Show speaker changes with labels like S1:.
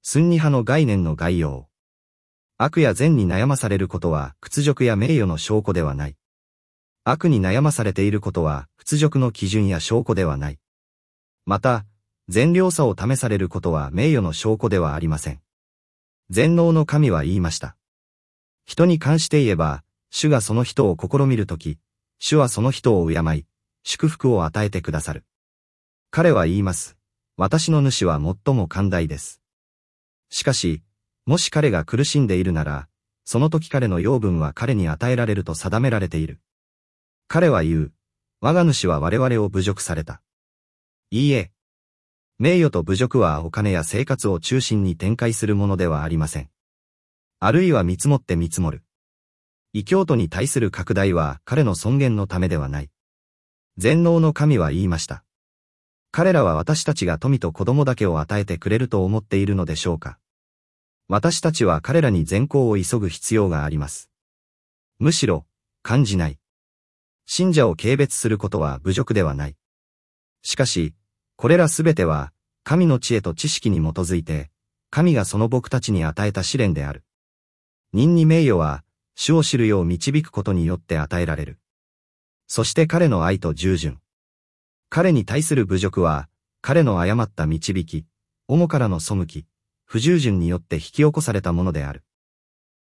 S1: スンニ派の概念の概要。悪や善に悩まされることは屈辱や名誉の証拠ではない。悪に悩まされていることは屈辱の基準や証拠ではない。また、善良さを試されることは名誉の証拠ではありません。全能の神は言いました。人に関して言えば、主がその人を試みるとき、主はその人を敬い、祝福を与えてくださる。彼は言います。私の主は最も寛大です。しかし、もし彼が苦しんでいるなら、その時彼の養分は彼に与えられると定められている。彼は言う。我が主は我々を侮辱された。いいえ。名誉と侮辱はお金や生活を中心に展開するものではありません。あるいは見積もって見積もる。異教徒に対する拡大は彼の尊厳のためではない。全能の神は言いました。彼らは私たちが富と子供だけを与えてくれると思っているのでしょうか。私たちは彼らに善行を急ぐ必要があります。むしろ、感じない。信者を軽蔑することは侮辱ではない。しかし、これらすべては、神の知恵と知識に基づいて、神がその僕たちに与えた試練である。任に名誉は、主を知るよう導くことによって与えられる。そして彼の愛と従順。彼に対する侮辱は、彼の誤った導き、主からの背き、不従順によって引き起こされたものである。